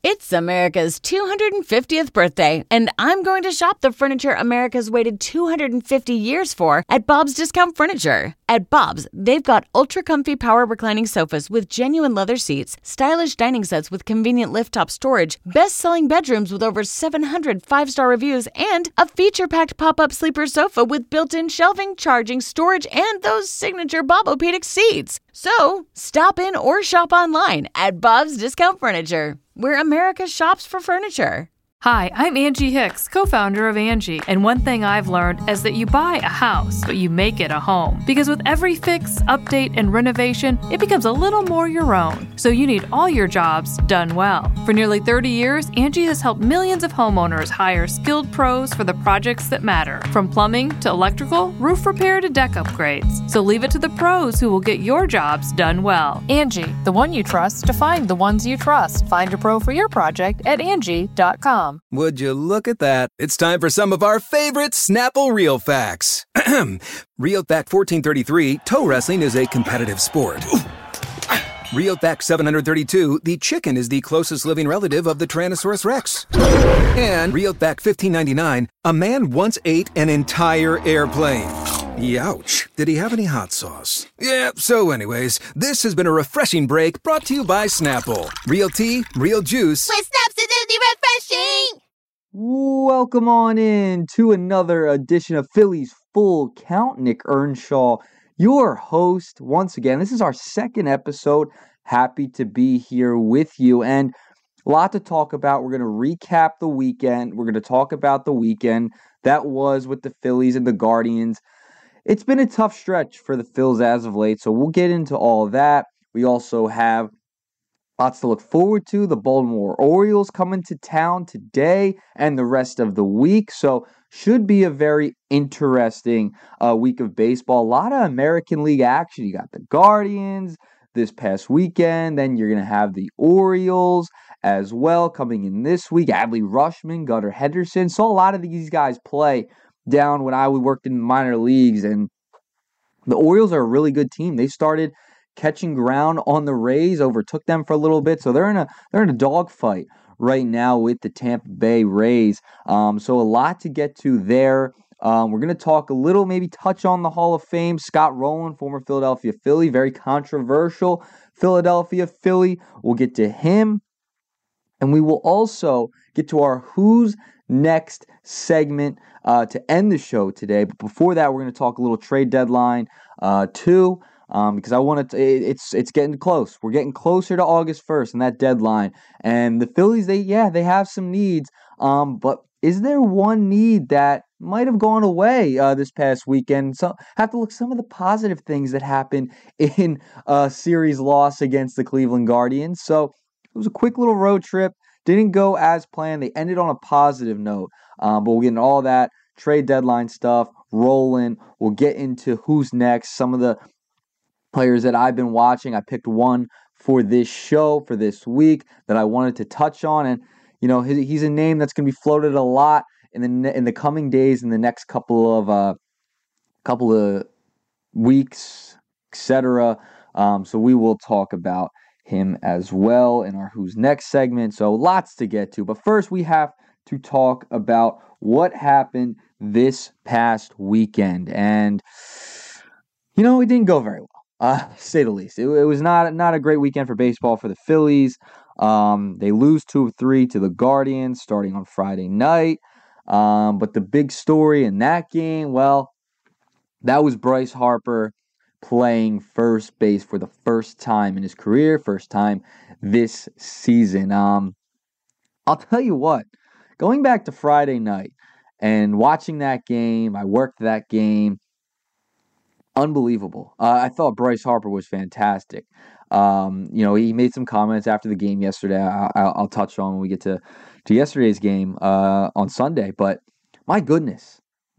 It's America's 250th birthday, and I'm going to shop the furniture America's waited 250 years for at Bob's Discount Furniture. At Bob's, they've got ultra-comfy power reclining sofas with genuine leather seats, stylish dining sets with convenient lift-top storage, best-selling bedrooms with over 700 five-star reviews, and a feature-packed pop-up sleeper sofa with built-in shelving, charging, storage, and those signature Bob-O-Pedic seats. So, stop in or shop online at Bob's Discount Furniture, where America shops for furniture. Hi, I'm Angie Hicks, co-founder of Angie, and one thing I've learned is that you buy a house, but you make it a home. Because with every fix, update, and renovation, it becomes a little more your own. So you need all your jobs done well. For nearly 30 years, Angie has helped millions of homeowners hire skilled pros for the projects that matter. From plumbing to electrical, roof repair to deck upgrades. So leave it to the pros who will get your jobs done well. Angie, the one you trust to find the ones you trust. Find a pro for your project at Angie.com. Would you look at that? It's time for some of our favorite Snapple Real Facts. Real Fact 1433, toe wrestling is a competitive sport. Real Fact 732, the chicken is the closest living relative of the Tyrannosaurus Rex. And Real Fact 1599, a man once ate an entire airplane. Youch. Did he have any hot sauce? Yeah, so anyways, this has been a refreshing break brought to you by Snapple. Real tea, real juice. With Snapsidity refreshing! Welcome on in to another edition of Phillies Full Count. Nick Earnshaw, your host. Once again, this is our second episode. Happy to be here with you. And a lot to talk about. We're going to recap the weekend. We're going to talk about the weekend that was with the Phillies and the Guardians. It's been a tough stretch for the Phils as of late, so we'll get into all that. We also have lots to look forward to. The Baltimore Orioles coming to town today and the rest of the week, so should be a very interesting week of baseball. A lot of American League action. You got the Guardians this past weekend, then you're going to have the Orioles as well coming in this week. Adley Rutschman, Gunnar Henderson. Saw a lot of these guys play down when I worked in minor leagues, and the Orioles are a really good team. They started catching ground on the Rays, overtook them for a little bit, so they're in a dogfight right now with the Tampa Bay Rays. So a lot to get to there. We're going to talk a little, maybe touch on the Hall of Fame. Scott Rowland, former Philadelphia Philly, very controversial Philadelphia Philly. We'll get to him, and we will also get to our Who's Next segment to end the show today. But before that, we're going to talk a little trade deadline too, because I want to. It's getting close. We're getting closer to August 1st and that deadline. And the Phillies, they have some needs. But is there one need that might have gone away this past weekend? So have to look some of the positive things that happened in a series loss against the Cleveland Guardians. So it was a quick little road trip. Didn't go as planned. They ended on a positive note. But we'll get into all that trade deadline stuff, rolling. We'll get into who's next, some of the players that I've been watching. I picked one for this show, for this week, that I wanted to touch on. And, you know, he's a name that's going to be floated a lot in the coming days, in the next couple of weeks, etc. So we will talk about him as well in our Who's Next segment. So lots to get to. But first, we have to talk about what happened this past weekend. And, you know, it didn't go very well, to say the least. It was not a great weekend for baseball for the Phillies. They lose 2 of 3 to the Guardians starting on Friday night. But the big story in that game, well, that was Bryce Harper playing first base for the first time in his career, first time this season. I'll tell you what, going back to Friday night and watching that game, I worked that game, unbelievable. I thought Bryce Harper was fantastic. You know, he made some comments after the game yesterday. I'll touch on when we get to yesterday's game on Sunday. But my goodness,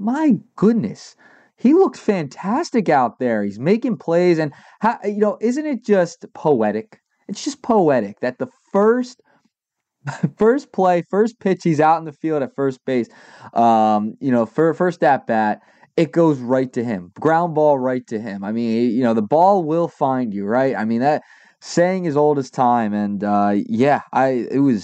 he looked fantastic out there. He's making plays, and isn't it just poetic? It's just poetic that the first play, first pitch, he's out in the field at first base. For first at bat, it goes right to him. Ground ball right to him. I mean, the ball will find you, right? I mean, that saying is old as time, and it was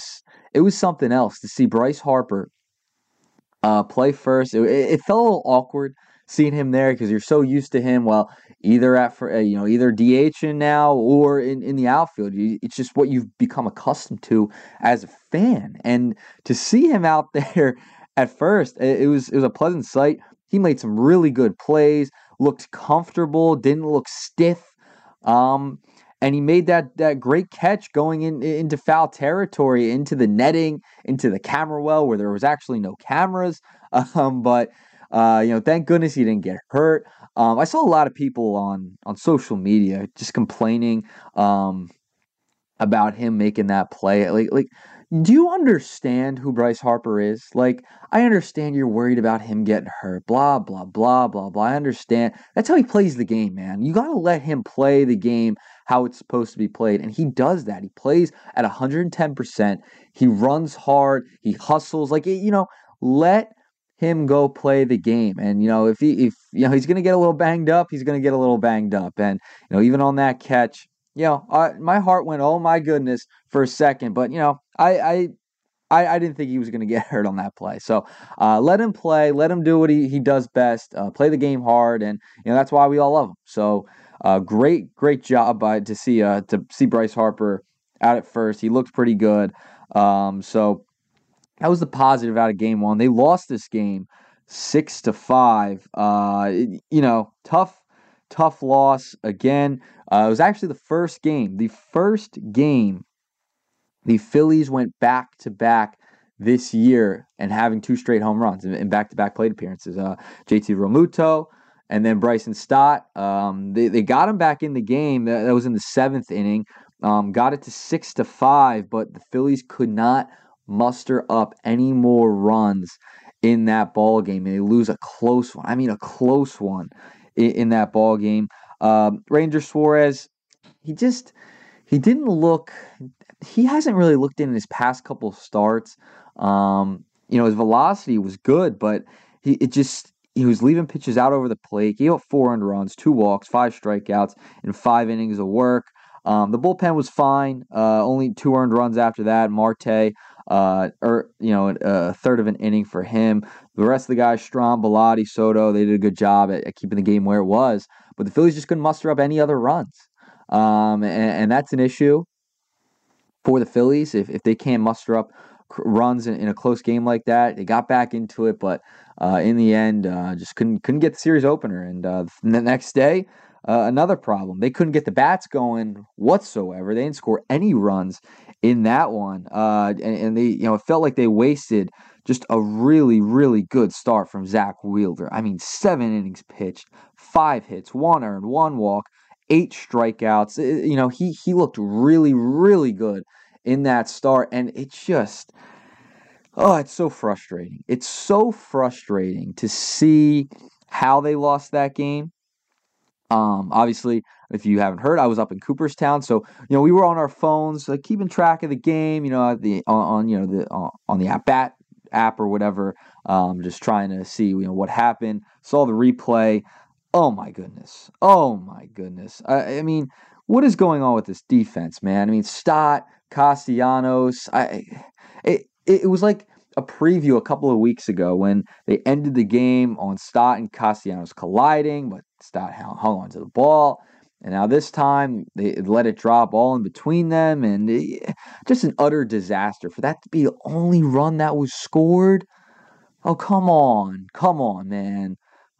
it was something else to see Bryce Harper play first. It felt a little awkward seeing him there because you're so used to him. Well, either either DHing now or in the outfield. It's just what you've become accustomed to as a fan, and to see him out there at first, it was a pleasant sight. He made some really good plays, looked comfortable, didn't look stiff. And he made that great catch going into foul territory, into the netting, into the camera well where there was actually no cameras. But thank goodness he didn't get hurt. I saw a lot of people on social media just complaining about him making that play. Like, do you understand who Bryce Harper is? Like, I understand you're worried about him getting hurt, blah, blah, blah, blah, blah. I understand. That's how he plays the game, man. You got to let him play the game how it's supposed to be played, and he does that. He plays at 110%. He runs hard. He hustles. Like, let him go play the game. And, if he's going to get a little banged up, he's going to get a little banged up. And, even on that catch, my heart went, oh my goodness, for a second. But, I didn't think he was going to get hurt on that play. So let him play. Let him do what he does best. Play the game hard. And, that's why we all love him. So great job to see Bryce Harper out at first. He looked pretty good. So that was the positive out of game one. They lost this game 6-5. Tough loss again. It was actually the first game the Phillies went back-to-back this year and having two straight home runs in back-to-back plate appearances. JT Realmuto and then Bryson Stott. They got him back in the game. That was in the 7th inning. Got it to 6-5, but the Phillies could not muster up any more runs in that ball game, and they lose a close one. I mean, a close one in that ball game. Ranger Suarez, he didn't look. He hasn't really looked in his past couple of starts. His velocity was good, but he was leaving pitches out over the plate. He gave up 4 earned runs, 2 walks, 5 strikeouts in 5 innings of work. The bullpen was fine. Only 2 earned runs after that. Marte, a third of an inning for him. The rest of the guys, Strahm, Bilotti, Soto, they did a good job at keeping the game where it was. But the Phillies just couldn't muster up any other runs. And that's an issue for the Phillies. If they can't muster up runs in a close game like that. They got back into it, but in the end, just couldn't get the series opener. And the next day, another problem. They couldn't get the bats going whatsoever. They didn't score any runs in that one. And they, it felt like they wasted just a really, really good start from Zach Wheeler. I mean, 7 innings pitched, 5 hits, 1 earned, 1 walk, 8 strikeouts. He looked really, really good in that start, and it's just, it's so frustrating. It's so frustrating to see how they lost that game. Obviously, if you haven't heard, I was up in Cooperstown, so we were on our phones, like keeping track of the game. On the at-bat app or whatever, just trying to see what happened. Saw the replay. Oh my goodness! I mean, what is going on with this defense, man? I mean, Stott, Castellanos. It was like a preview a couple of weeks ago when they ended the game on Stott and Castellanos colliding, but Stott hung onto the ball. And now this time, they let it drop all in between them, and just an utter disaster. For that to be the only run that was scored? Oh, come on, man.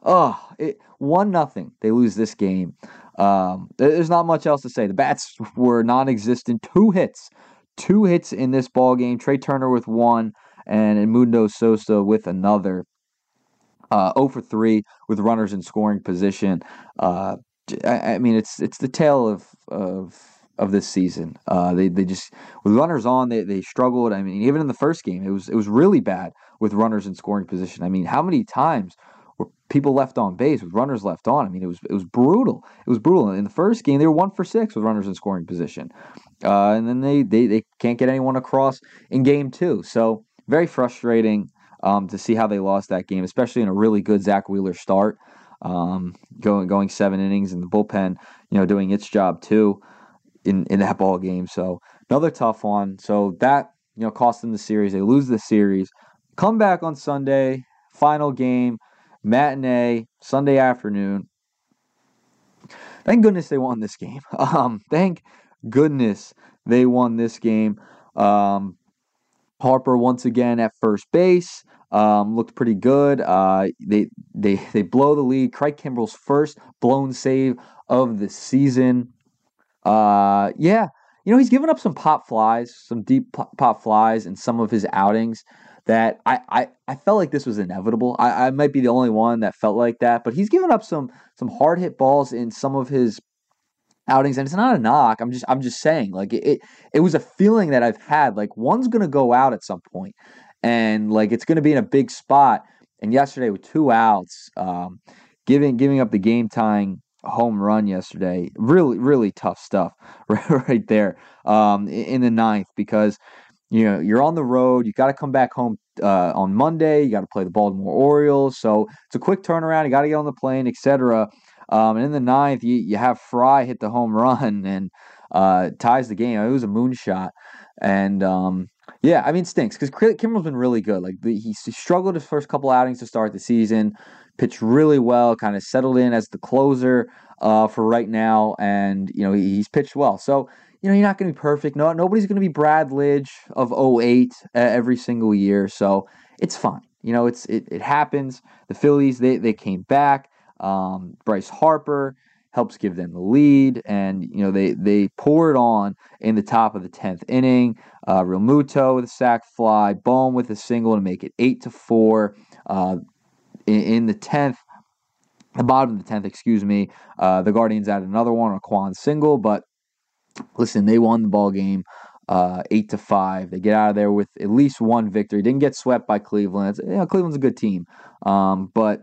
1-0. They lose this game. There's not much else to say. The bats were non-existent. 2 hits in this ball game. Trey Turner with 1, and Edmundo Sosa with another. 0 for 3 with runners in scoring position. I mean, it's the tale of this season. They just, with runners on, they struggled. I mean, even in the first game, it was really bad with runners in scoring position. I mean, how many times were people left on base with runners left on? I mean, it was brutal. It was brutal. In the first game, they were 1 for 6 with runners in scoring position, and then they can't get anyone across in game 2. So very frustrating to see how they lost that game, especially in a really good Zach Wheeler start. Going 7 innings, and the bullpen, doing its job too in that ball game. So another tough one. So that, cost them the series. They lose the series. Come back on Sunday, final game, matinee, Sunday afternoon. Thank goodness they won this game. Thank goodness they won this game. Harper once again at first base. Looked pretty good. They blow the lead. Craig Kimbrell's first blown save of the season. Yeah, he's given up some pop flies, some deep pop flies in some of his outings that I felt like this was inevitable. I might be the only one that felt like that, but he's given up some hard hit balls in some of his outings, and it's not a knock. I'm just saying, like it was a feeling that I've had, like one's gonna go out at some point, and like it's gonna be in a big spot. And yesterday with 2 outs, giving up the game tying home run yesterday, really tough stuff right there in the ninth, because you're on the road, you got to come back home on Monday, you got to play the Baltimore Orioles, so it's a quick turnaround, you got to get on the plane, etc. And in the ninth, you have Fry hit the home run and ties the game. It was a moonshot. And, it stinks because Kimbrell's been really good. Like he struggled his first couple outings to start the season, pitched really well, kind of settled in as the closer for right now. And, he's pitched well. So, you're not going to be perfect. No, nobody's going to be Brad Lidge of 08 every single year. So it's fine. It happens. The Phillies, they came back. Bryce Harper helps give them the lead, and they pour it on in the top of the 10th inning. Real Muto with a sac fly, Bohm with a single to make it 8-4. In the 10th, the bottom of the 10th, excuse me, the Guardians added another one, a Quan single, but listen, they won the ball game 8-5. They get out of there with at least one victory. Didn't get swept by Cleveland. Cleveland's a good team, but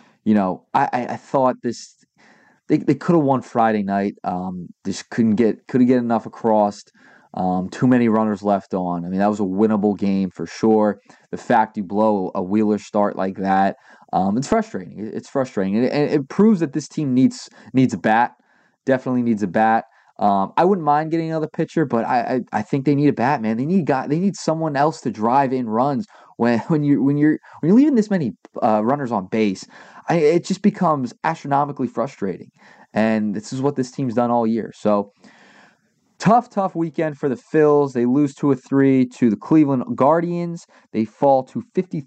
I thought they could have won Friday night. Just couldn't get enough across. Too many runners left on. I mean, that was a winnable game for sure. The fact you blow a Wheeler start like that, it's frustrating. It's frustrating, and it proves that this team needs a bat. Definitely needs a bat. I wouldn't mind getting another pitcher, but I think they need a bat, man. They need someone else to drive in runs when you're leaving this many runners on base. It just becomes astronomically frustrating, and this is what this team's done all year. So tough weekend for the Phils. They lose 2-3 to the Cleveland Guardians. They fall to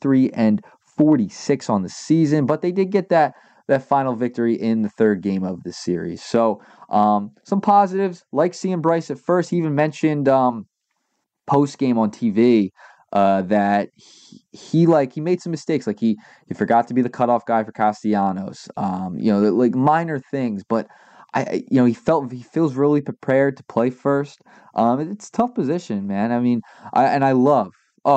53-46 on the season, but they did get that final victory in the third game of the series. So some positives, like seeing Bryce at first. He even mentioned post game on TV that he made some mistakes. Like he forgot to be the cutoff guy for Castellanos. Like minor things, but he feels really prepared to play first. It's a tough position, man. I mean, I love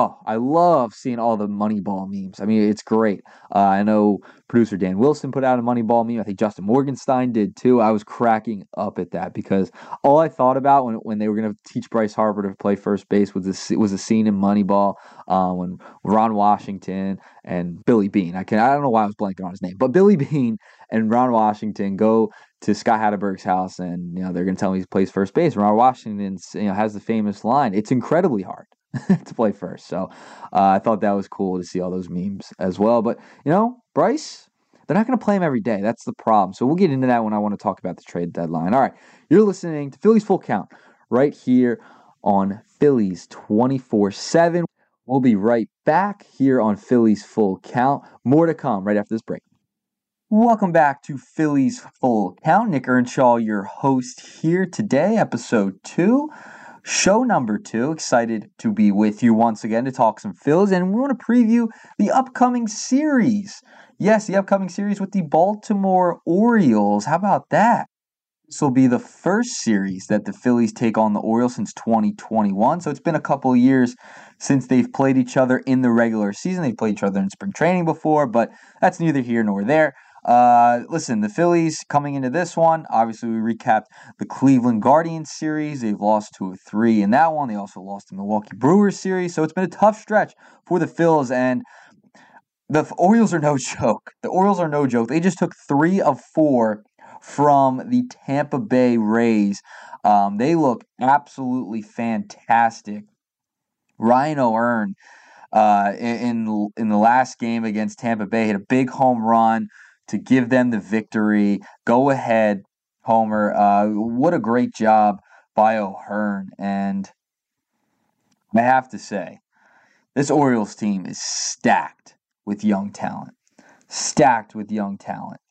seeing all the Moneyball memes. I mean, it's great. I know producer Dan Wilson put out a Moneyball meme. I think Justin Morgenstein did too. I was cracking up at that because all I thought about when they were going to teach Bryce Harper to play first base was a scene in Moneyball when Ron Washington and Billy Beane. I don't know why I was blanking on his name, but Billy Beane and Ron Washington go to Scott Hatteberg's house, and they're going to tell him he plays first base. Ron Washington has the famous line, "It's incredibly hard to play first." So I thought that was cool to see all those memes as well. But, Bryce, they're not going to play him every day. That's the problem. So we'll get into that when I want to talk about the trade deadline. All right, you're listening to Phillies Full Count right here on Phillies 24/7. We'll be right back here on Phillies Full Count. More to come right after this break. Welcome back to Phillies Full Count. Nick Earnshaw, your host here today, episode 2. Show number 2. Excited to be with you once again to talk some Phils, and we want to preview the upcoming series. Yes, the upcoming series with the Baltimore Orioles. How about that? This will be the first series that the Phillies take on the Orioles since 2021. So it's been a couple of years since they've played each other in the regular season. They've played each other in spring training before, but that's neither here nor there. Listen, the Phillies coming into this one, obviously we recapped the Cleveland Guardians series. They've lost 2-3 in that one. They also lost the Milwaukee Brewers series. So it's been a tough stretch for the Phils, and the Orioles are no joke. The Orioles are no joke. They just took 3 of 4 from the Tampa Bay Rays. They look absolutely fantastic Ryan O'Hearn in the last game against Tampa Bay hit a big home run to give them the victory. Go ahead, Homer. What a great job by O'Hearn. And I have to say, this Orioles team is stacked with young talent. Stacked with young talent.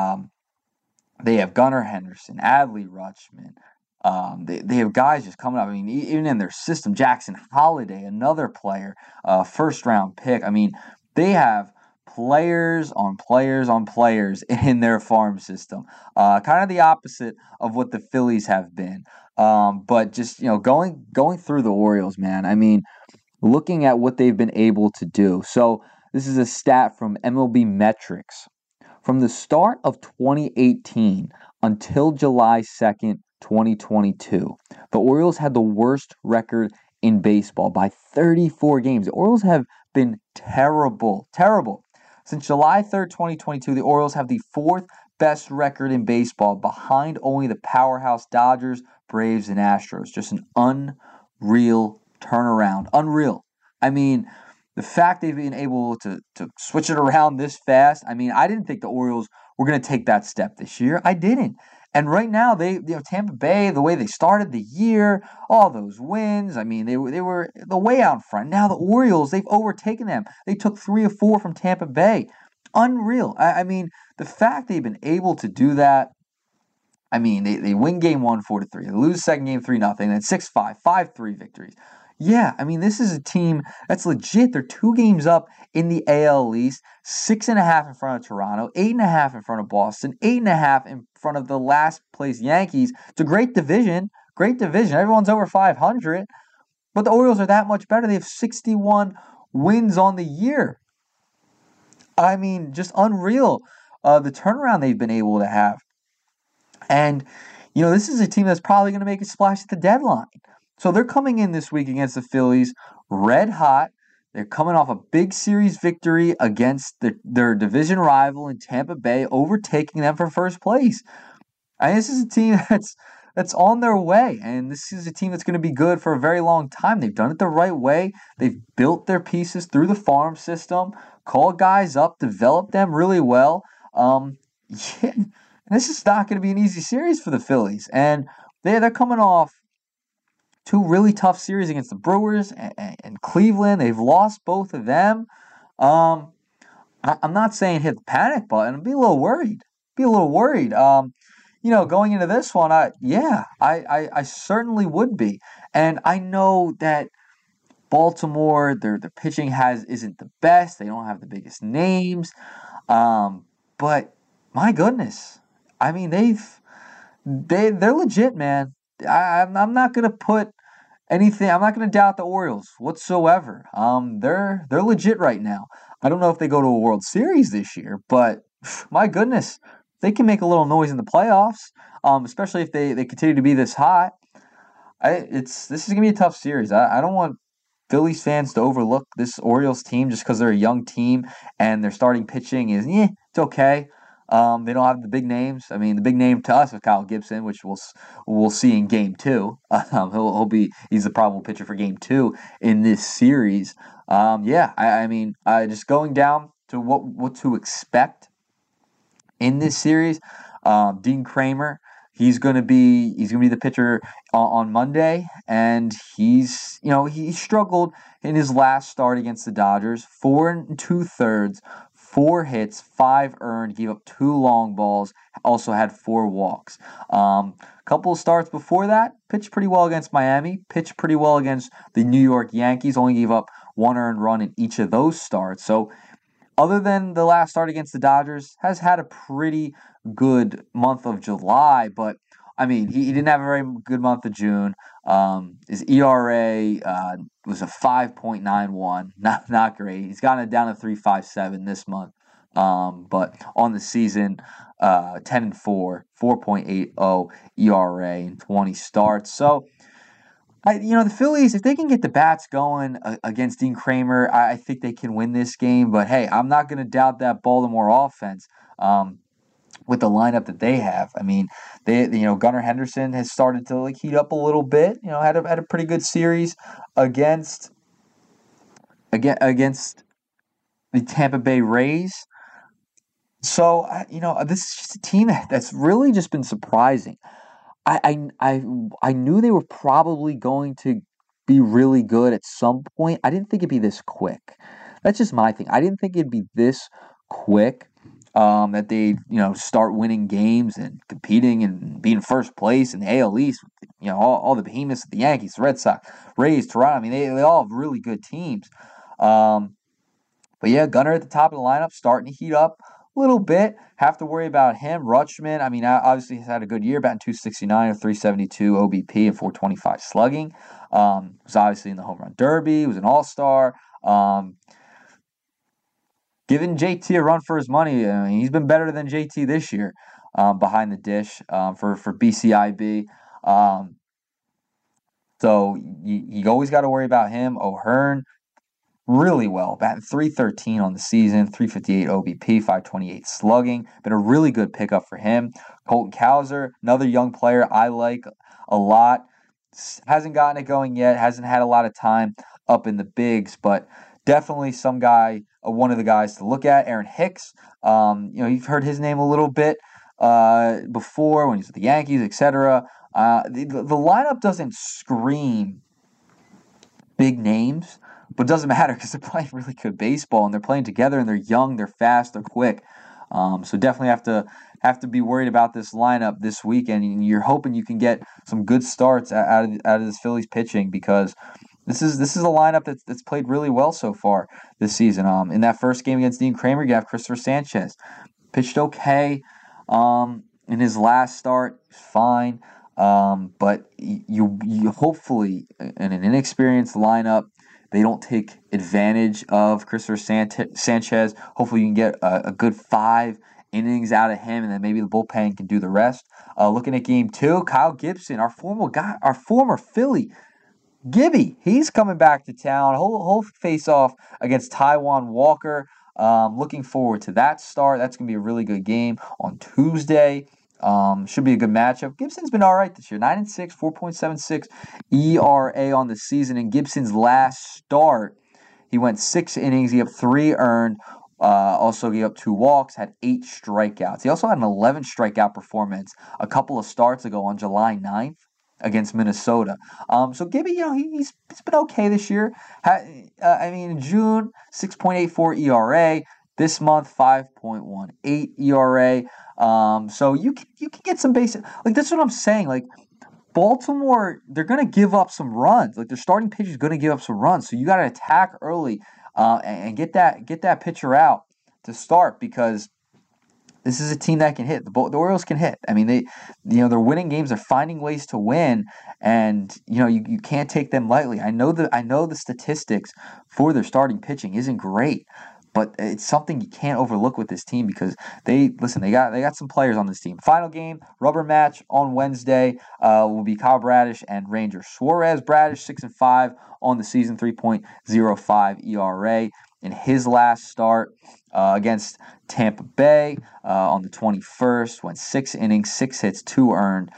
They have Gunnar Henderson, Adley Rutschman. They have guys just coming up. I mean, even in their system, Jackson Holiday, another player, first-round pick. I mean, they have players on players on players in their farm system. Kind of the opposite of what the Phillies have been. But just, going through the Orioles, man, I mean, looking at what they've been able to do. So this is a stat from MLB Metrics. From the start of 2018 until July 2nd, 2022, the Orioles had the worst record in baseball by 34 games. The Orioles have been terrible. Since July 3rd, 2022, the Orioles have the fourth best record in baseball, behind only the powerhouse Dodgers, Braves, and Astros. Just an unreal turnaround. Unreal. I mean, the fact they've been able to switch it around this fast, I mean, I didn't think the Orioles were going to take that step this year. I didn't. And right now, Tampa Bay, the way they started the year, all those wins, I mean, they were the way out front. Now the Orioles, they've overtaken them. They took 3 of 4 from Tampa Bay. Unreal. I mean, the fact they've been able to do that, I mean, they win game 1 4-3. They lose second game 3-0, then 6-5, 5-3 victories. Yeah, I mean, this is a team that's legit. They're 2 games up in the AL East, 6.5 in front of Toronto, 8.5 in front of Boston, 8.5 in front of the last place Yankees. It's a great division. Everyone's over 500, but the Orioles are that much better. They have 61 wins on the year. I mean, just unreal, the turnaround they've been able to have. And, this is a team that's probably going to make a splash at the deadline. So they're coming in this week against the Phillies red hot. They're coming off a big series victory against their division rival in Tampa Bay, overtaking them for first place. And this is a team that's on their way, and this is a team that's going to be good for a very long time. They've done it the right way. They've built their pieces through the farm system, called guys up, developed them really well. This is not going to be an easy series for the Phillies, and they're coming off 2 really tough series against the Brewers and Cleveland. They've lost both of them. I'm not saying hit the panic button. I'd be a little worried. Going into this one, I certainly would be. And I know that Baltimore, their pitching isn't the best. They don't have the biggest names. But my goodness, I mean, they're legit, man. I'm not going to put anything. I'm not going to doubt the Orioles whatsoever. They're legit right now. I don't know if they go to a World Series this year, but my goodness, they can make a little noise in the playoffs, especially if they continue to be this hot. This is going to be a tough series. I don't want Phillies fans to overlook this Orioles team just because they're a young team and their starting pitching is, it's okay. They don't have the big names. I mean, the big name to us is Kyle Gibson, which we'll see in Game 2. He's the probable pitcher for Game 2 in this series. I mean, just going down to what to expect in this series. Dean Kramer, he's going to be the pitcher on Monday, and he struggled in his last start against the Dodgers. 4 2/3. 4 hits, 5 earned, gave up 2 long balls, also had 4 walks. Couple of starts before that, pitched pretty well against Miami, pitched pretty well against the New York Yankees, only gave up 1 earned run in each of those starts. So other than the last start against the Dodgers, has had a pretty good month of July, but I mean, he didn't have a very good month of June. His ERA was a 5.91, not great. He's gotten it down to 3.57 this month, but on the season, 10-4, 4.80 ERA in 20 starts. So, the Phillies, if they can get the bats going against Dean Kramer, I think they can win this game. But hey, I'm not going to doubt that Baltimore offense. With the lineup that they have, I mean, Gunnar Henderson has started to heat up a little bit. Had a pretty good series against against the Tampa Bay Rays. So, this is just a team that's really just been surprising. I knew they were probably going to be really good at some point. I didn't think it'd be this quick. That's just my thing. I didn't think it'd be this quick that they start winning games and competing and being first place in the AL East. All the behemoths, the Yankees, the Red Sox, Rays, Toronto. I mean, they all have really good teams. But yeah, Gunnar at the top of the lineup, starting to heat up a little bit. Have to worry about him. Rutschman, I mean, obviously he's had a good year, batting .269 or .372 OBP and .425 slugging. Was obviously in the home run derby. Was an all-star. Giving JT a run for his money. I mean, he's been better than JT this year behind the dish for BCIB. So you always got to worry about him. O'Hearn, really well, batting .313 on the season, .358 OBP, .528 slugging. Been a really good pickup for him. Colton Cowser, another young player I like a lot. Hasn't gotten it going yet. Hasn't had a lot of time up in the bigs, but definitely some guy, one of the guys to look at. Aaron Hicks, you've heard his name a little bit before when he's with the Yankees, etc. The lineup doesn't scream big names, but it doesn't matter because they're playing really good baseball and they're playing together and they're young, they're fast, they're quick. So definitely have to be worried about this lineup this weekend. And you're hoping you can get some good starts out of this Phillies pitching because this is a lineup that's played really well so far this season. In that first game against Dean Kramer, you have Christopher Sanchez. Pitched okay in his last start, fine. But you hopefully in an inexperienced lineup, they don't take advantage of Christopher Sanchez. Hopefully you can get a good 5 innings out of him, and then maybe the bullpen can do the rest. Looking at game 2, Kyle Gibson, our former Philly, Gibby, he's coming back to town. He'll face off against Taijuan Walker. Looking forward to that start. That's going to be a really good game on Tuesday. Should be a good matchup. Gibson's been all right this year. 9-6, 4.76 ERA on the season. In Gibson's last start, he went 6 innings. He had 3 earned. Also gave up 2 walks, had 8 strikeouts. He also had an 11 strikeout performance a couple of starts ago on July 9th against Minnesota. So Gibby, he's been okay this year. In June, 6.84 ERA. This month, 5.18 ERA. So you can get some basic, that's what I'm saying. Baltimore, they're going to give up some runs. Their starting pitcher is going to give up some runs. So you got to attack early and get that pitcher out to start because this is a team that can hit. The Orioles can hit. I mean, they're winning games. They're finding ways to win, and you can't take them lightly. I know the statistics for their starting pitching isn't great. But it's something you can't overlook with this team because they got some players on this team. Final game, rubber match on Wednesday will be Kyle Bradish and Ranger Suarez. Bradish 6-5 on the season, 3.05 ERA. In his last start against Tampa Bay on the 21st, went 6 innings, 6 hits, 2 earned,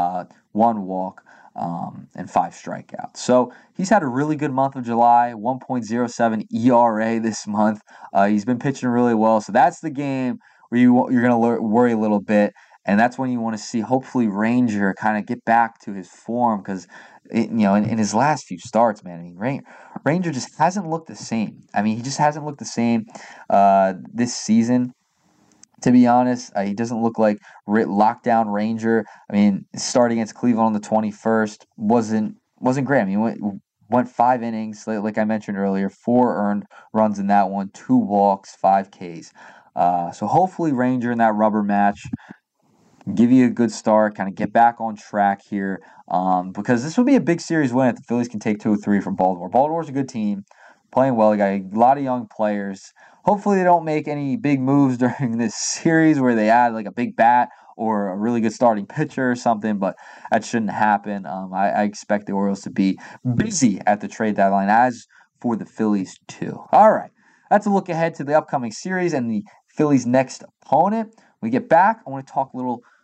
1 walk. And 5 strikeouts. So he's had a really good month of July, 1.07 ERA this month. He's been pitching really well. So that's the game where you're going to worry a little bit. And that's when you want to see, hopefully, Ranger kind of get back to his form because, in his last few starts, man, Ranger just hasn't looked the same. He just hasn't looked the same this season. To be honest, he doesn't look like lockdown Ranger. Starting against Cleveland on the 21st wasn't great. He went 5 innings, like I mentioned earlier, 4 earned runs in that one, 2 walks, 5 Ks. So hopefully Ranger in that rubber match give you a good start, kind of get back on track here, because this will be a big series win if the Phillies can take 2 or 3 from Baltimore. Baltimore's a good team, playing well. They got a lot of young players. Hopefully they don't make any big moves during this series where they add a big bat or a really good starting pitcher or something, but that shouldn't happen. I expect the Orioles to be busy at the trade deadline, as for the Phillies too. All right, that's a look ahead to the upcoming series and the Phillies' next opponent. When we get back, I want to talk a little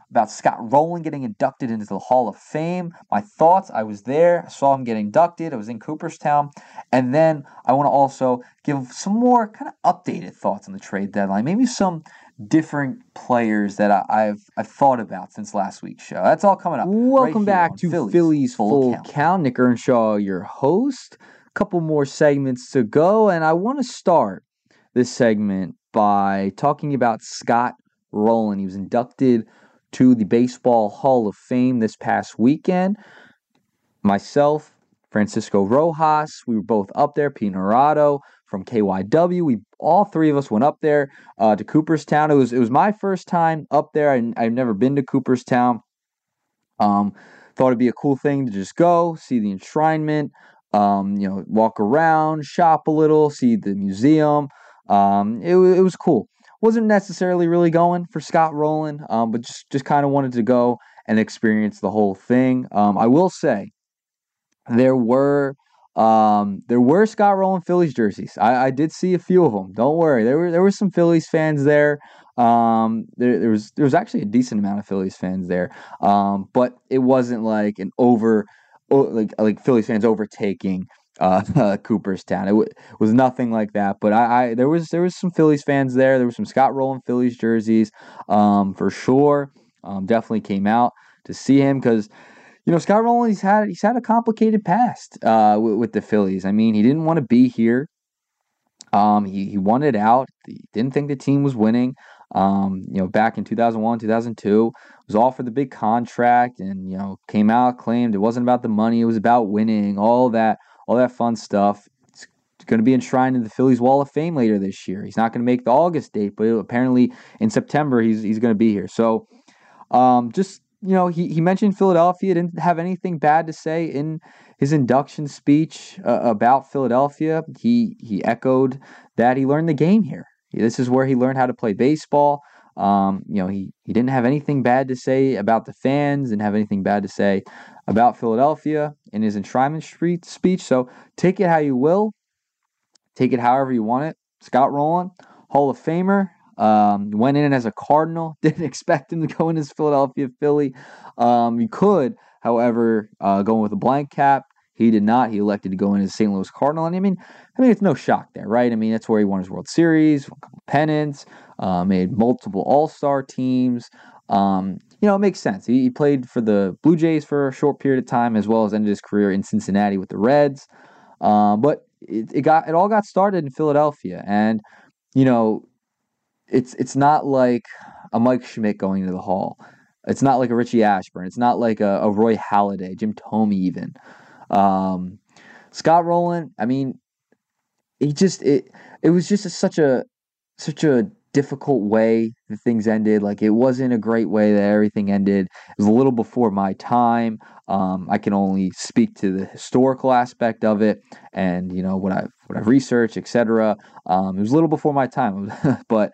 about Scott Rowland getting inducted into the Hall of Fame. My thoughts, I was there. I saw him get inducted. I was in Cooperstown. And then I want to also give some more kind of updated thoughts on the trade deadline. Maybe some different players that I've thought about since last week's show. That's all coming up. Welcome right back to Phillies Full Count. Nick Earnshaw, your host. A couple more segments to go, and I want to start this segment by talking about Scott Rowland. He was inducted to the Baseball Hall of Fame this past weekend. Myself, Francisco Rojas, we were both up there. Pete Norado from KYW. All three of us went up there to Cooperstown. It was my first time up there. I've never been to Cooperstown. Thought it'd be a cool thing to just go see the enshrinement. Walk around, shop a little, see the museum. It was cool. Wasn't necessarily really going for Scott Rowland, but just kind of wanted to go and experience the whole thing. I will say there were Scott Rowland Phillies jerseys. I did see a few of them. Don't worry, there were some Phillies fans there. There was actually a decent amount of Phillies fans there. But it wasn't like an like Phillies fans overtaking Cooperstown. It was nothing like that. But there was some Phillies fans there. There were some Scott Rowland Phillies jerseys, for sure. Definitely came out to see him because Scott Rowland he's had a complicated past with the Phillies. I mean, he didn't want to be here. He wanted out. He didn't think the team was winning. Back in 2001, 2002, was all for the big contract, and came out, claimed it wasn't about the money, it was about winning, all that fun stuff. It's going to be enshrined in the Phillies Wall of Fame later this year. He's not going to make the August date, but apparently in September he's going to be here. So, he mentioned Philadelphia, didn't have anything bad to say in his induction speech about Philadelphia. He echoed that he learned the game here. This is where he learned how to play baseball. He didn't have anything bad to say about the fans, didn't have anything bad to say about Philadelphia in his enshrinement speech. So take it how you will. Take it however you want it. Scott Rowland, Hall of Famer, went in as a Cardinal. Didn't expect him to go in as Philadelphia Philly. You could, however, go in with a blank cap. He did not. He elected to go in as St. Louis Cardinal. And I mean, it's no shock there, right? I mean, that's where he won his World Series, won a couple pennants, made multiple All-Star teams. It makes sense. He played for the Blue Jays for a short period of time, as well as ended his career in Cincinnati with the Reds. But it all got started in Philadelphia, and it's not like a Mike Schmidt going into the Hall. It's not like a Richie Ashburn. It's not like a Roy Halladay, Jim Thome even. Scott Rowland, I mean, it was just such a difficult way that things ended. Like, it wasn't a great way that everything ended. It was a little before my time. I can only speak to the historical aspect of it and what I've researched, etc. It was a little before my time, but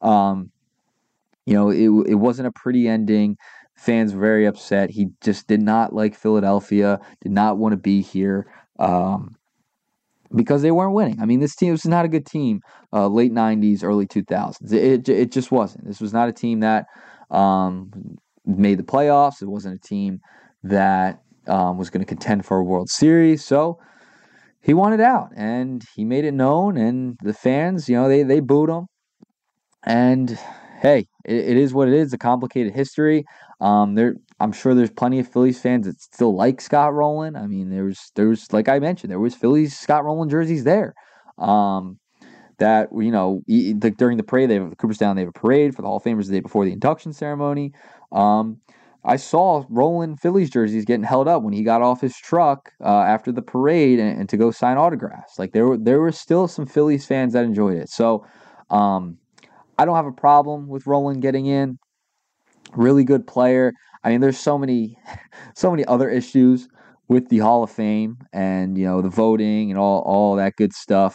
it wasn't a pretty ending. Fans were very upset. He just did not like Philadelphia, did not want to be here because they weren't winning. I mean, this team was not a good team, late 90s, early 2000s. It just wasn't. This was not a team that made the playoffs. It wasn't a team that was going to contend for a World Series. So he wanted out, and he made it known, and the fans, they booed him. And hey, it is what it is. A complicated history. I'm sure there's plenty of Phillies fans that still like Scott Rowland. I mean, there's like I mentioned, there was Phillies Scott Rowland jerseys there. That during the parade, the Cooperstown, they have a parade for the Hall of Famers the day before the induction ceremony. I saw Rowland Phillies jerseys getting held up when he got off his truck after the parade and to go sign autographs. Like there were still some Phillies fans that enjoyed it. So I don't have a problem with Rowland getting in. Really good player. I mean, there's so many other issues with the Hall of Fame and the voting and all that good stuff.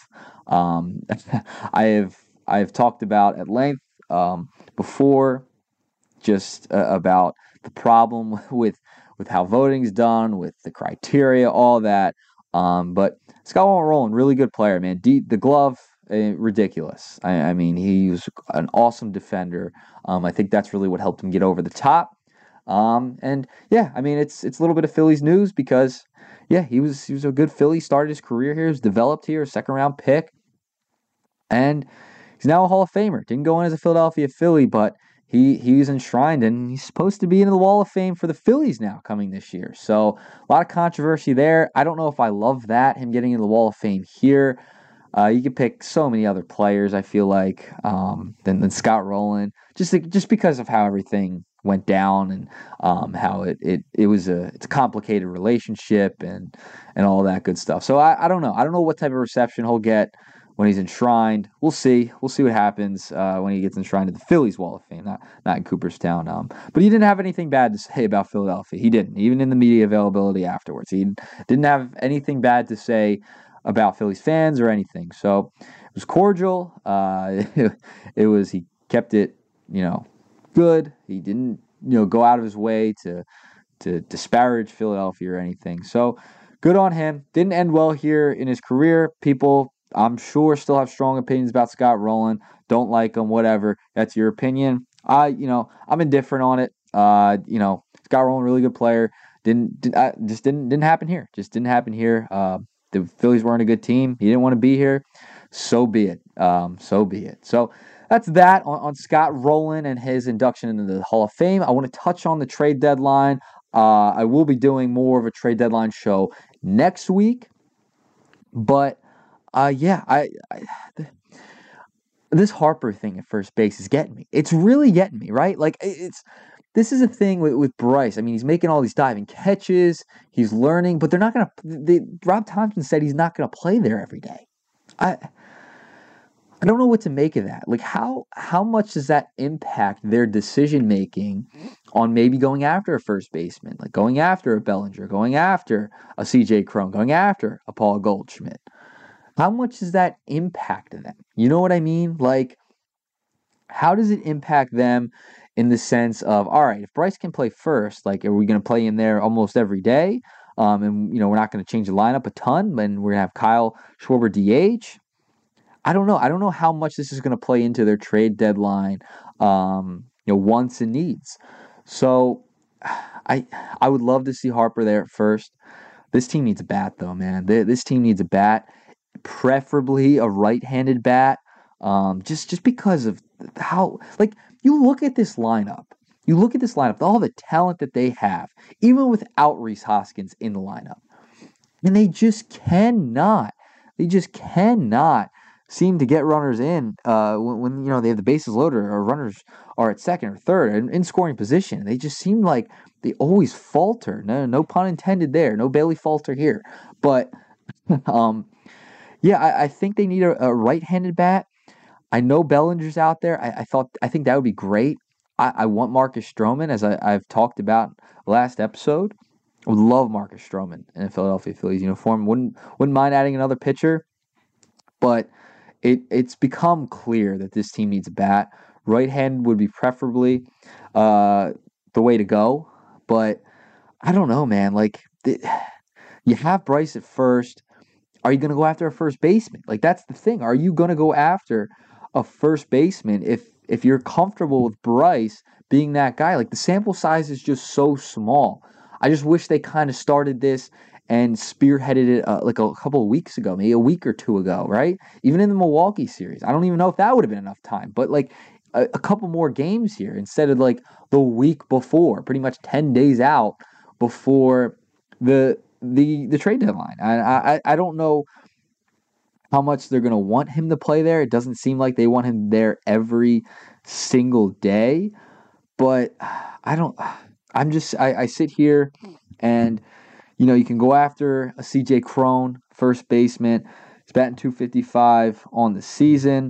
I have talked about at length before, just about the problem with how voting's done, with the criteria, all that. But Scott Rowland, really good player, man. The glove, ridiculous. I mean, he was an awesome defender. I think that's really what helped him get over the top. And yeah, I mean, it's a little bit of Phillies news because yeah, he was a good Philly, started his career here, was developed here, second round pick, and he's now a Hall of Famer. Didn't go in as a Philadelphia Philly, but he was enshrined, and he's supposed to be in the Wall of Fame for the Phillies now coming this year. So a lot of controversy there. I don't know if I love that, him getting in the Wall of Fame here. You could pick so many other players, I feel like, than Scott Rowland, just because of how everything went down and how it's a complicated relationship and all that good stuff. So I don't know. I don't know what type of reception he'll get when he's enshrined. We'll see. We'll see what happens when he gets enshrined to the Phillies Wall of Fame, not in Cooperstown. But he didn't have anything bad to say about Philadelphia. He didn't, even in the media availability afterwards. He didn't have anything bad to say about Phillies fans or anything. So it was cordial. He kept it, good. He didn't, go out of his way to disparage Philadelphia or anything. So good on him. Didn't end well here in his career. People, I'm sure, still have strong opinions about Scott Rowland. Don't like him, whatever. That's your opinion. I'm indifferent on it. Scott Rowland, really good player. Didn't happen here. Just didn't happen here. The Phillies weren't a good team. He didn't want to be here. So be it. So that's that on Scott Rowland and his induction into the Hall of Fame. I want to touch on the trade deadline. I will be doing more of a trade deadline show next week. But this Harper thing at first base is getting me. It's really getting me, right? Like this is a thing with Bryce. I mean, he's making all these diving catches. He's learning, but they're not going to. Rob Thompson said he's not going to play there every day. I don't know what to make of that. Like, how much does that impact their decision making on maybe going after a first baseman, like going after a Bellinger, going after a CJ Cron, going after a Paul Goldschmidt? How much does that impact them? You know what I mean? Like, how does it impact them in the sense of, all right, if Bryce can play first, like, are we going to play him there almost every day? And, we're not going to change the lineup a ton, and we're going to have Kyle Schwarber DH. I don't know. I don't know how much this is going to play into their trade deadline, wants and needs. So I would love to see Harper there at first. This team needs a bat, though, man. This team needs a bat, preferably a right-handed bat, just because of how, like, you look at this lineup. All the talent that they have, even without Rhys Hoskins in the lineup. And they just cannot seem to get runners in when they have the bases loaded or runners are at second or third and in scoring position. They just seem like they always falter. No pun intended there. No Bailey Falter here. But I think they need a right-handed bat. I know Bellinger's out there. I think that would be great. I want Marcus Stroman, as I've talked about last episode. I would love Marcus Stroman in a Philadelphia Phillies uniform. Wouldn't mind adding another pitcher, but it's become clear that this team needs a bat. Right-handed would be preferably the way to go, but I don't know, man. Like, you have Bryce at first. Are you going to go after a first baseman? Like, that's the thing. Are you going to go after a first baseman if you're comfortable with Bryce being that guy? Like, the sample size is just so small. I just wish they kind of started this and spearheaded it like a couple of weeks ago, maybe a week or two ago, right? Even in the Milwaukee series. I don't even know if that would have been enough time. But, like, a couple more games here instead of, like, the week before, pretty much 10 days out before the trade deadline. I don't know how much they're going to want him to play there. It doesn't seem like they want him there every single day. But I sit here and, you can go after a CJ Cron, first baseman. He's batting .255 on the season.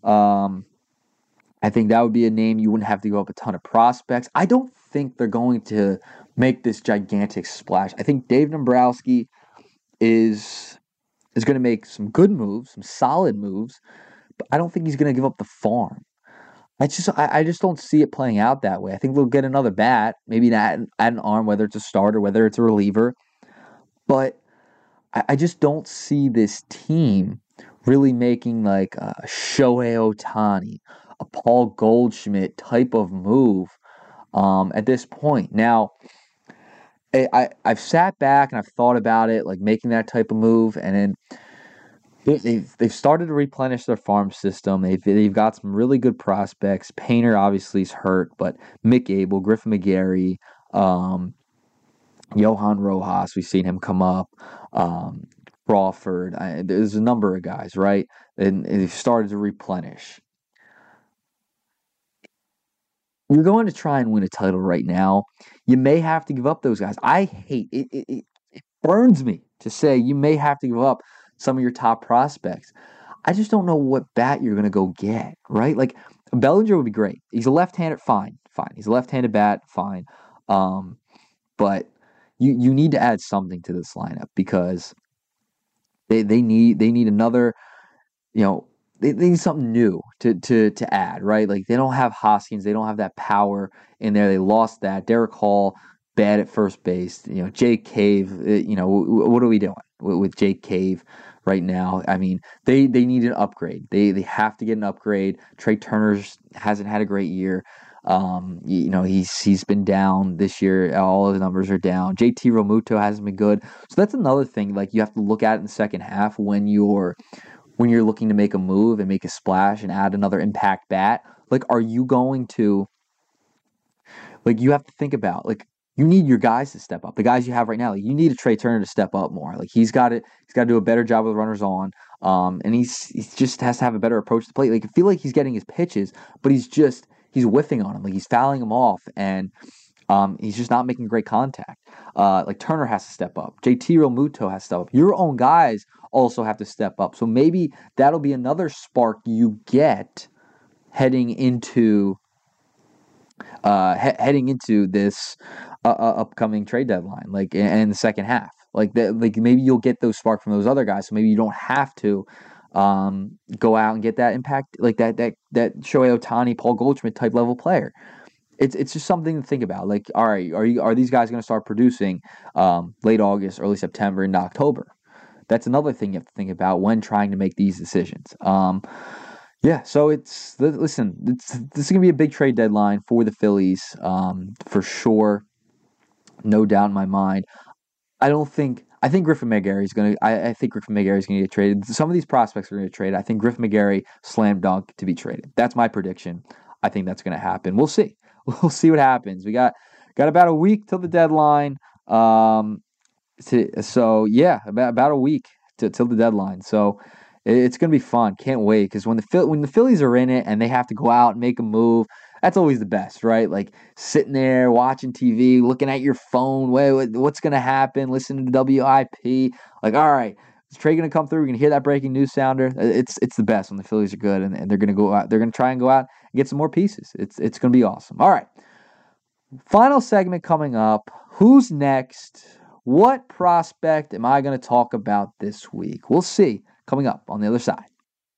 I think that would be a name you wouldn't have to go up a ton of prospects. I don't think they're going to make this gigantic splash. I think Dave Dombrowski is going to make some good moves, some solid moves, but I don't think he's going to give up the farm. I just don't see it playing out that way. I think they'll get another bat, maybe add an arm, whether it's a starter, whether it's a reliever. But I just don't see this team really making like a Shohei Ohtani, a Paul Goldschmidt type of move at this point. Now, I've sat back and I've thought about it, like making that type of move, and then they've started to replenish their farm system. They've got some really good prospects. Painter obviously is hurt, but Mick Abel, Griffin McGarry, Johan Rojas, we've seen him come up. Crawford, there's a number of guys, right? And they've started to replenish. You're going to try and win a title right now. You may have to give up those guys. I hate it. It burns me to say you may have to give up some of your top prospects. I just don't know what bat you're going to go get, right? Like, Bellinger would be great. He's a left-hander, fine. He's a left-handed bat, fine. But you need to add something to this lineup because they need another, they need something new to add, right? Like, they don't have Hoskins, they don't have that power in there. They lost that. Derek Hall, bad at first base. Jake Cave, what are we doing with Jake Cave right now? I mean, they need an upgrade. They have to get an upgrade. Trey Turner hasn't had a great year. He's been down this year. All his numbers are down. JT Realmuto hasn't been good. So that's another thing. Like, you have to look at it in the second half when you're looking to make a move and make a splash and add another impact bat. Like, are you going to, like, you have to think about, like, you need your guys to step up. The guys you have right now, like, you need a Trey Turner to step up more. Like, he's got to do a better job with runners on. And he just has to have a better approach to the plate. Like, I feel like he's getting his pitches, but he's whiffing on them. Like, he's fouling them off, and he's just not making great contact. Like, Turner has to step up. JT Realmuto has to step up. Your own guys also have to step up. So maybe that'll be another spark you get heading into this upcoming trade deadline, like in the second half. Like maybe you'll get those sparks from those other guys. So maybe you don't have to go out and get that impact, like that Shohei Ohtani, Paul Goldschmidt type level player. It's just something to think about. Like, all right, are these guys going to start producing late August, early September, into October? That's another thing you have to think about when trying to make these decisions. So this is going to be a big trade deadline for the Phillies, for sure, no doubt in my mind. I think Griffin McGarry is going to. I think Griffin McGarry is going to get traded. Some of these prospects are going to get traded. I think Griffin McGarry, slam dunk to be traded. That's my prediction. I think that's going to happen. We'll see. We'll see what happens. We got about a week till the deadline. About a week till the deadline. So it's going to be fun. Can't wait, because when the Phillies are in it and they have to go out and make a move, that's always the best, right? Like, sitting there watching TV, looking at your phone. What's going to happen? Listening to WIP. Like, all right, is Trey going to come through? We're going to hear that breaking news sounder. It's the best when the Phillies are good and they're going to go out. They're going to try and go out and get some more pieces. It's going to be awesome. All right, final segment coming up. Who's next? What prospect am I going to talk about this week? We'll see. Coming up on the other side.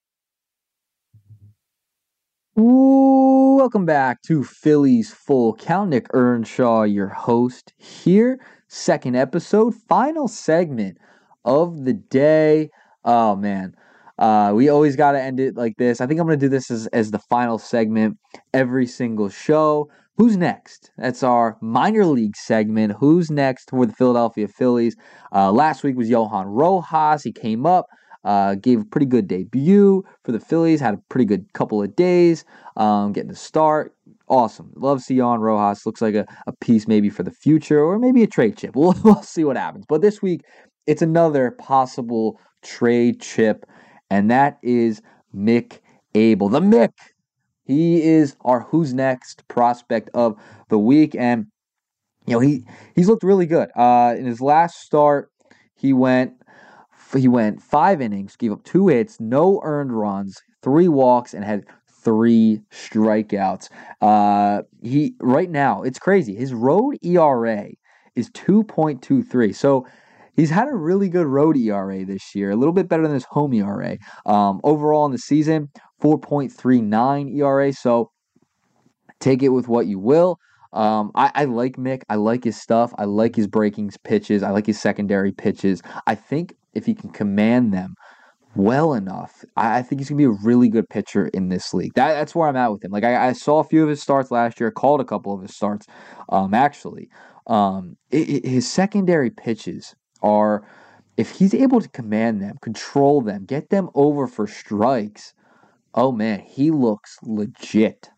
Welcome back to Phillies Full Count. Nick Earnshaw, your host here. Second episode, final segment of the day. Oh, man. We always got to end it like this. I think I'm going to do this as the final segment every single show. Who's next? That's our minor league segment. Who's next for the Philadelphia Phillies? Last week was Johan Rojas. He came up. Gave a pretty good debut for the Phillies. Had a pretty good couple of days getting to start. Awesome. Love to see Johan Rojas. Looks like a piece maybe for the future, or maybe a trade chip. We'll see what happens. But this week, it's another possible trade chip, and that is Mick Abel. The Mick. He is our who's next prospect of the week, and he's looked really good. In his last start, he went 5 innings, gave up 2 hits, no earned runs, 3 walks, and had 3 strikeouts. Right now, it's crazy. His road ERA is 2.23. So he's had a really good road ERA this year, a little bit better than his home ERA. Overall in the season, 4.39 ERA. So take it with what you will. I like Mick. I like his stuff. I like his breaking pitches. I like his secondary pitches. I think if he can command them well enough. I think he's going to be a really good pitcher in this league. That's where I'm at with him. Like I saw a few of his starts last year, called a couple of his starts, actually. His secondary pitches are, if he's able to command them, control them, get them over for strikes, oh man, he looks legit.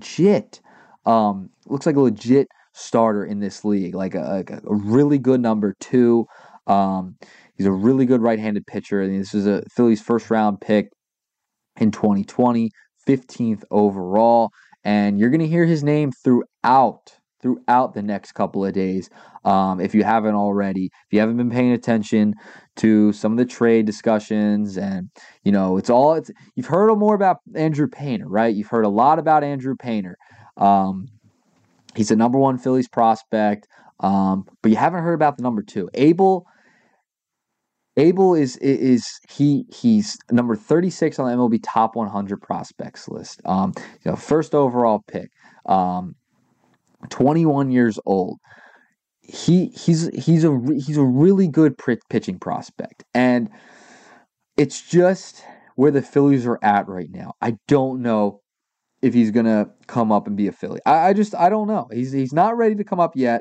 Looks like a legit starter in this league, like a really good number 2. He's a really good right-handed pitcher. I mean, this is a Phillies first-round pick in 2020, 15th overall, and you're going to hear his name throughout the next couple of days. If you haven't already, if you haven't been paying attention to some of the trade discussions, and you've heard more about Andrew Painter, right? You've heard a lot about Andrew Painter. He's a number 1 Phillies prospect, but you haven't heard about the number 2, Abel. Abel he's number 36 on the MLB top 100 prospects list. First overall pick. 21 years old. He's a really good pitching prospect, and it's just where the Phillies are at right now. I don't know if he's gonna come up and be a Philly. I don't know. He's not ready to come up yet.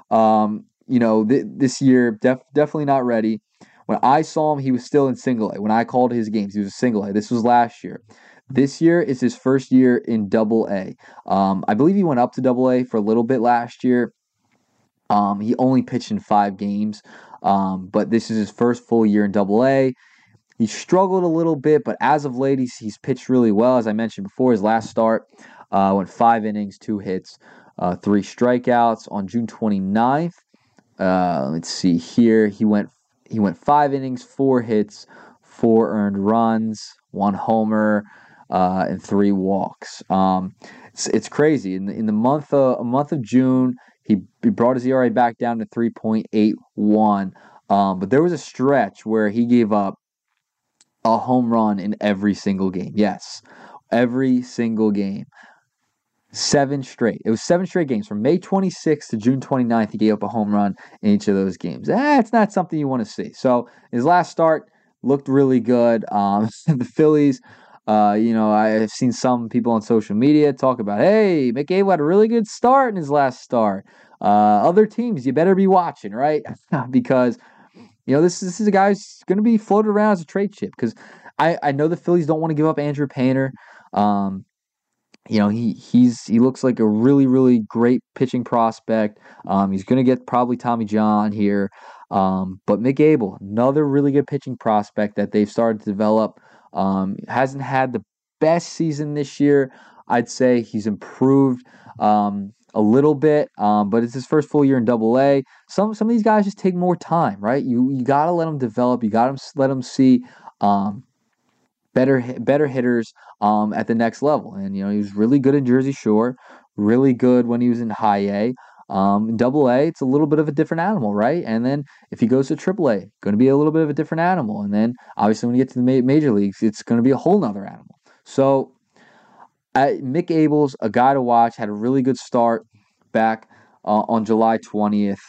This year definitely not ready. When I saw him, he was still in single A. When I called his games, he was single A. This was last year. This year is his first year in Double A. I believe he went up to Double A for a little bit last year. He only pitched in 5 games, but this is his first full year in Double A. He struggled a little bit, but as of late, he's pitched really well. As I mentioned before, his last start went 5 innings, 2 hits, 3 strikeouts on June 29th. Let's see here. He went 5 innings, 4 hits, 4 earned runs, 1 homer, and 3 walks. It's crazy. In the month of June, he brought his ERA back down to 3.81. But there was a stretch where he gave up a home run in every single game. Yes, every single game. 7 straight. It was 7 straight games. From May 26th to June 29th, he gave up a home run in each of those games. It's not something you want to see. So his last start looked really good. The Phillies, I've seen some people on social media talk about, hey, Mick Abel had a really good start in his last start. Other teams, you better be watching, right? Because this is a guy who's going to be floated around as a trade chip. Because I know the Phillies don't want to give up Andrew Painter. He looks like a really, really great pitching prospect. He's going to get probably Tommy John here. But Mick Abel, another really good pitching prospect that they've started to develop. Hasn't had the best season this year. I'd say he's improved a little bit, but it's his first full year in Double A. Some of these guys just take more time, right? You got to let them develop. You got to let them see better hitters at the next level. And he was really good in Jersey Shore, really good when he was in High A. In Double A, it's a little bit of a different animal, right? And then if he goes to Triple A, going to be a little bit of a different animal. And then obviously when you get to the major leagues, it's going to be a whole nother animal. So Mick Abel's a guy to watch. Had a really good start back on July 20th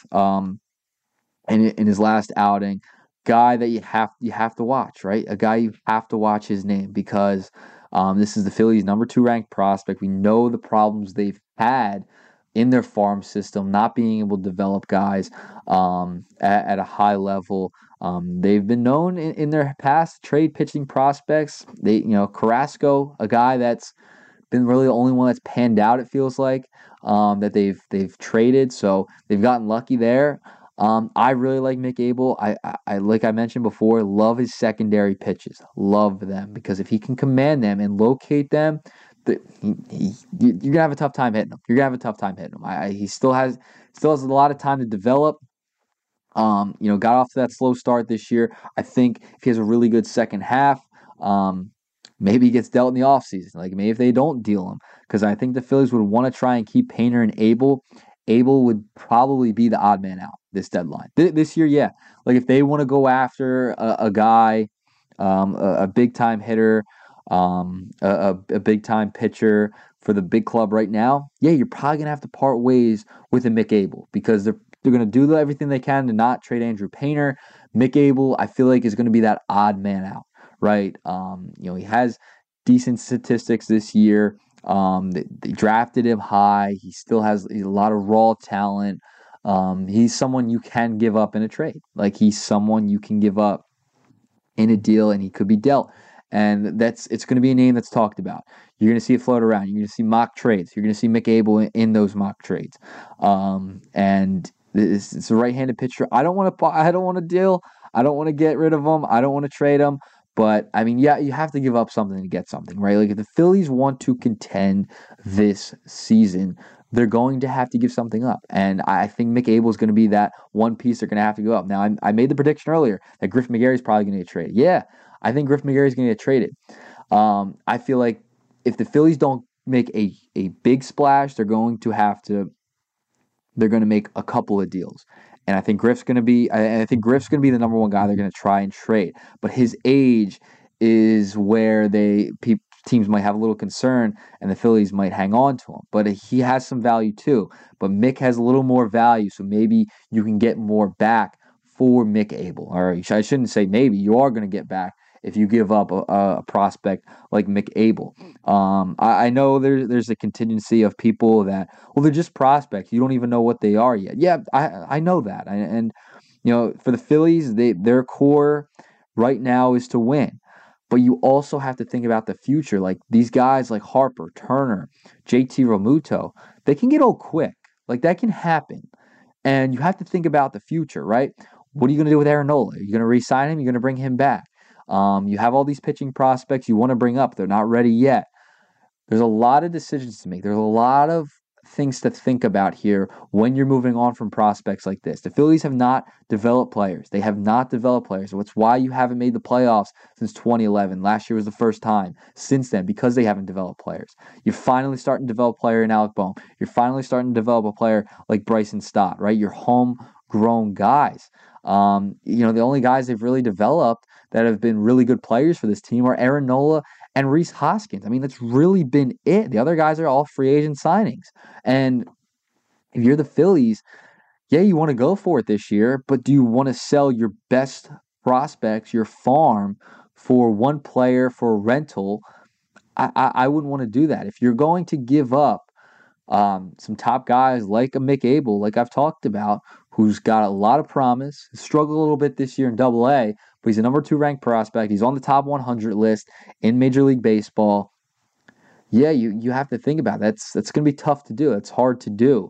in his last outing. Guy that you have to watch, right? A guy you have to watch his name because this is the Phillies' number 2 ranked prospect. We know the problems they've had in their farm system, not being able to develop guys at a high level. They've been known in their past trade pitching prospects. Carrasco, a guy that's been really the only one that's panned out, it feels like, that they've traded. So they've gotten lucky there. I really like Mick Abel. I like I mentioned before, love his secondary pitches. Love them because if he can command them and locate them, you're gonna have a tough time hitting him. He still has a lot of time to develop. Got off to that slow start this year. I think if he has a really good second half, maybe he gets dealt in the offseason. Like maybe if they don't deal him, because I think the Phillies would want to try and keep Painter and Abel. Abel would probably be the odd man out this deadline. This year, yeah. Like if they want to go after a guy, a big time hitter, a big time pitcher for the big club right now, yeah, you're probably gonna have to part ways with a Mick Abel because they're gonna do everything they can to not trade Andrew Painter. Mick Abel, I feel like, is gonna be that odd man out, right? He has decent statistics this year. They drafted him high. He still has a lot of raw talent. He's someone you can give up in a trade. Like, he's someone you can give up in a deal, and he could be dealt. And it's going to be a name that's talked about. You're going to see it float around. You're going to see mock trades. You're going to see Mick Abel in those mock trades. And it's a right-handed pitcher. I don't want to deal. I don't want to get rid of him. I don't want to trade him. But, I mean, yeah, you have to give up something to get something, right? Like, if the Phillies want to contend this season, they're going to have to give something up. And I think Mick Abel is going to be that one piece they're going to have to go up. Now, I made the prediction earlier that Griff McGarry is probably going to get traded. Yeah, I think Griff McGarry is going to get traded. I feel like if the Phillies don't make a big splash, they're going to make a couple of deals. And I think Griff's going to be the number one guy they're going to try and trade. But his age is where teams might have a little concern, and the Phillies might hang on to him. But he has some value too. But Mick has a little more value, so maybe you can get more back for Mick Abel. Or I shouldn't say maybe. You are going to get back if you give up a prospect like Mick Abel. I know there's a contingency of people that, well, they're just prospects. You don't even know what they are yet. Yeah, I know that. And for the Phillies, their core right now is to win. But you also have to think about the future. Like, these guys like Harper, Turner, JT Realmuto, they can get old quick. Like, that can happen. And you have to think about the future, right? What are you going to do with Aaron Nola? Are you going to re-sign him? You're going to bring him back. You have all these pitching prospects you want to bring up. They're not ready yet. There's a lot of decisions to make. There's a lot of things to think about here when you're moving on from prospects like this. The Phillies have not developed players. They have not developed players. That's why you haven't made the playoffs since 2011. Last year was the first time since then, because they haven't developed players. You're finally starting to develop a player in Alec Bohm. You're finally starting to develop a player like Bryson Stott, right? You're homegrown guys. The only guys they've really developed that have been really good players for this team are Aaron Nola and Rhys Hoskins. I mean, that's really been it. The other guys are all free agent signings. And if you're the Phillies, yeah, you want to go for it this year, but do you want to sell your best prospects, your farm, for one player for a rental? I wouldn't want to do that. If you're going to give up some top guys like a Mick Abel, like I've talked about, who's got a lot of promise, struggled a little bit this year in AA, but he's a number 2 ranked prospect. He's on the top 100 list in Major League Baseball. Yeah, you have to think about it. That's going to be tough to do. It's hard to do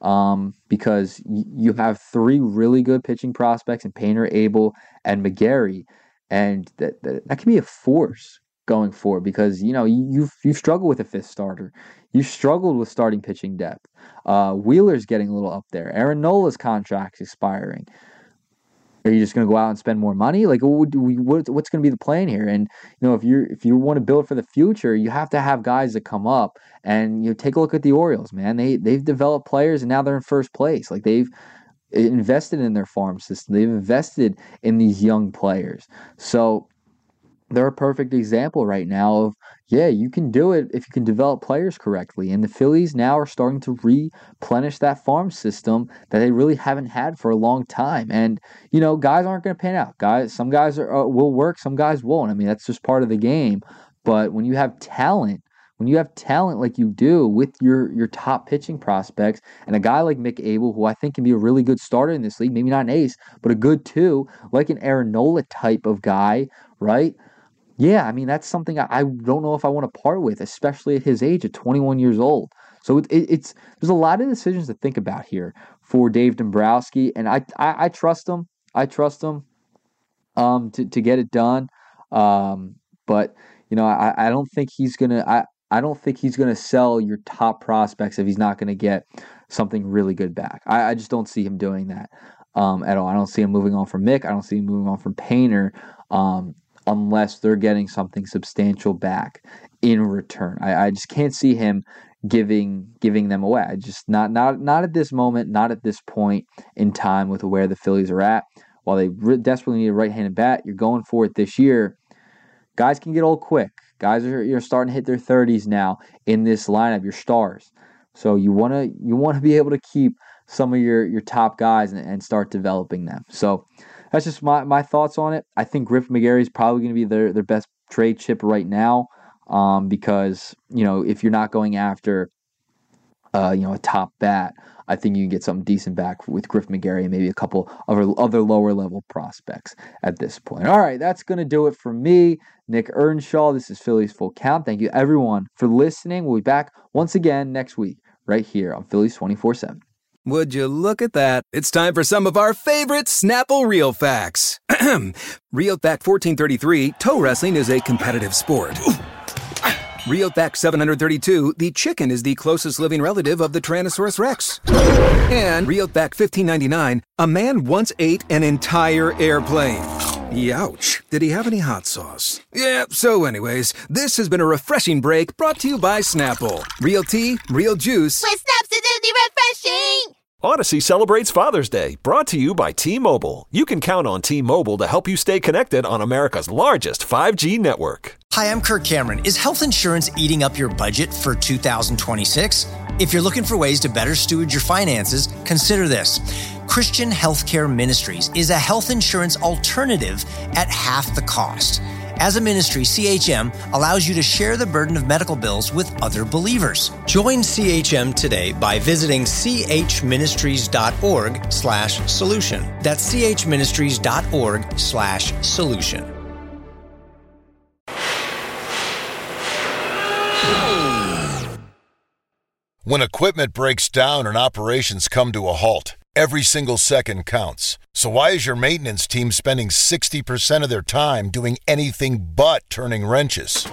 because you have 3 really good pitching prospects in Painter, Abel, and McGarry, and that can be a force going forward because you've struggled with a 5th starter. You've struggled with starting pitching depth. Wheeler's getting a little up there. Aaron Nola's contract's expiring. Are you just going to go out and spend more money? Like, what's going to be the plan here? And if you want to build for the future, you have to have guys that come up. And take a look at the Orioles, man. They've developed players, and now they're in first place. Like, they've invested in their farm system. They've invested in these young players. So they're a perfect example right now of, yeah, you can do it if you can develop players correctly. And the Phillies now are starting to replenish that farm system that they really haven't had for a long time. And, guys aren't going to pan out. Some guys will work, some guys won't. I mean, that's just part of the game. But when you have talent like you do with your top pitching prospects, and a guy like Mick Abel, who I think can be a really good starter in this league, maybe not an ace, but a good 2, like an Aaron Nola type of guy, right? Yeah, I mean, that's something I don't know if I want to part with, especially at his age, at 21 years old. So there's a lot of decisions to think about here for Dave Dombrowski, and I trust him. I trust him to get it done. But I don't think he's gonna. I don't think he's gonna sell your top prospects if he's not gonna get something really good back. I just don't see him doing that at all. I don't see him moving on from Mick. I don't see him moving on from Painter. Unless they're getting something substantial back in return. I just can't see him giving them away. I just not at this moment, not at this point in time with where the Phillies are at. While they desperately need a right-handed bat, you're going for it this year. Guys can get old quick. Guys are starting to hit their 30s now in this lineup. Your stars. So you want to be able to keep some of your top guys and start developing them. So that's just my thoughts on it. I think Griff McGarry is probably going to be their best trade chip right now, because if you're not going after a top bat, I think you can get something decent back with Griff McGarry and maybe a couple of other lower level prospects at this point. All right, that's going to do it for me, Nick Earnshaw. This is Phillies Full Count. Thank you everyone for listening. We'll be back once again next week right here on Phillies 24/7. Would you look at that? It's time for some of our favorite Snapple Real Facts. Real Fact 1433, toe wrestling is a competitive sport. Real Fact 732, the chicken is the closest living relative of the Tyrannosaurus Rex. And Real Fact 1599, a man once ate an entire airplane. Youch. Did he have any hot sauce? Yeah, so anyways, this has been a refreshing break brought to you by Snapple. Real tea, real juice. With Snapsidity refreshing! Odyssey celebrates Father's Day, brought to you by T-Mobile. You can count on T-Mobile to help you stay connected on America's largest 5G network. Hi, I'm Kirk Cameron. Is health insurance eating up your budget for 2026? If you're looking for ways to better steward your finances, consider this. Christian Healthcare Ministries is a health insurance alternative at half the cost. As a ministry, CHM allows you to share the burden of medical bills with other believers. Join CHM today by visiting chministries.org/solution. That's chministries.org/solution. When equipment breaks down and operations come to a halt, every single second counts. So why is your maintenance team spending 60% of their time doing anything but turning wrenches?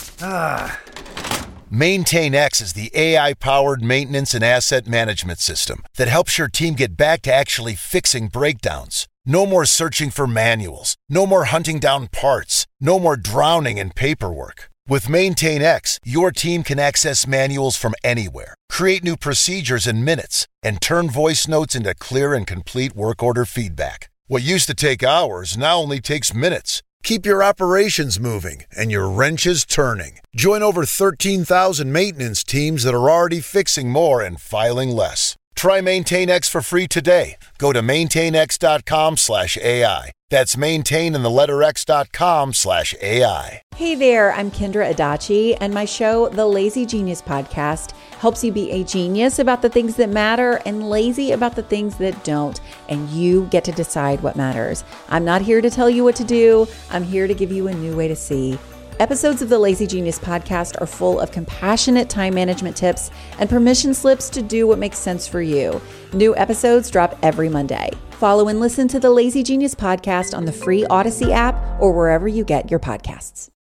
MaintainX is the AI-powered maintenance and asset management system that helps your team get back to actually fixing breakdowns. No more searching for manuals. No more hunting down parts. No more drowning in paperwork. With MaintainX, your team can access manuals from anywhere, create new procedures in minutes, and turn voice notes into clear and complete work order feedback. What used to take hours now only takes minutes. Keep your operations moving and your wrenches turning. Join over 13,000 maintenance teams that are already fixing more and filing less. Try MaintainX for free today. Go to maintainx.com/AI. That's maintain in the letter x.com/AI. Hey there, I'm Kendra Adachi, and my show, The Lazy Genius Podcast, helps you be a genius about the things that matter and lazy about the things that don't, and you get to decide what matters. I'm not here to tell you what to do. I'm here to give you a new way to see. Episodes of the Lazy Genius Podcast are full of compassionate time management tips and permission slips to do what makes sense for you. New episodes drop every Monday. Follow and listen to the Lazy Genius Podcast on the free Odyssey app or wherever you get your podcasts.